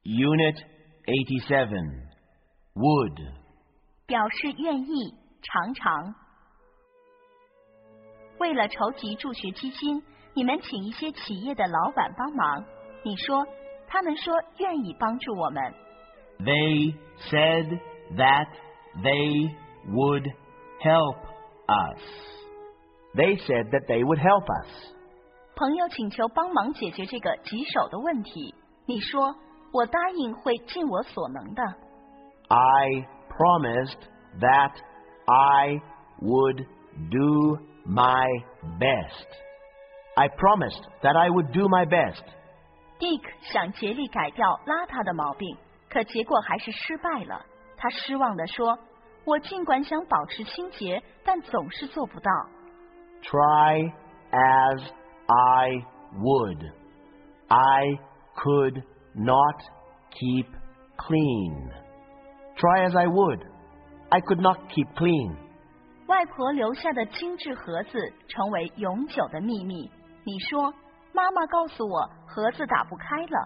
Unit 87. Would. 表示愿意，常常。为了筹集助学基金，你们请一些企业的老板帮忙。你说，他们说愿意帮助我们。 They said that they would help us. They said that they would help us. 朋友请求帮忙解决这个棘手的问题。你说，我答应会尽我所能的。 I promised that I would do my best. I promised that I would do my best. Dick 想竭力改掉邋遢的毛病，可结果还是失败了。他失望地说，我尽管想保持清洁，但总是做不到。 Try as I would, I could not keep clean. Try as I would, I could not keep clean. 外婆留下的精致盒子成为永久的秘密。你说，妈妈告诉我盒子打不开了。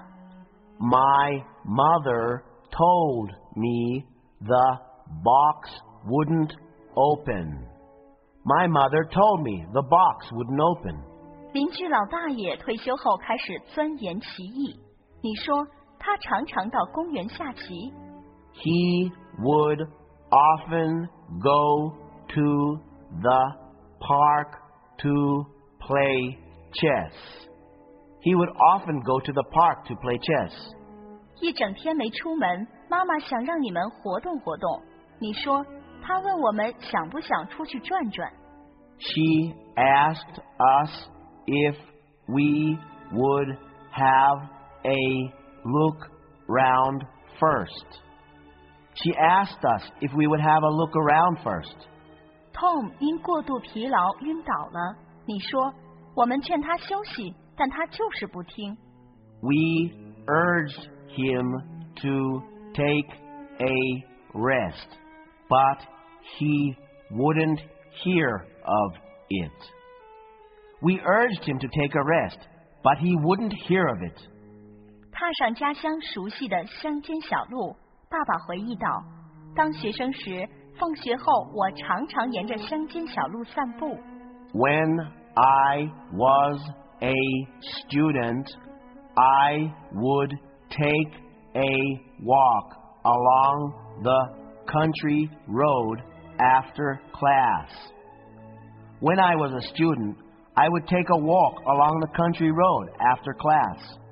My mother told me the box wouldn't open. My mother told me the box wouldn't open. 邻居老大爷退休后开始钻研棋艺。你说，他常常到公园下棋。 He would often go to the park to play chess. He would often go to the park to play chess. 一整天没出门，妈妈想让你们活动活动。你说，她问我们想不想出去转转。 She asked us if we would have a look round first. She asked us if we would have a look around first. Tom 因过度疲劳晕倒了。你说，我们劝他休息，但他就是不听。 We urged him to take a rest, but he wouldn't hear of it. We urged him to take a rest, but he wouldn't hear of it. 踏上家乡熟悉的乡间小路，爸爸回忆道，当学生时，放学后我常常沿着乡间小路散步。 When I was a student, I would take a walk along the country road after class. When I was a student, I would take a walk along the country road after class.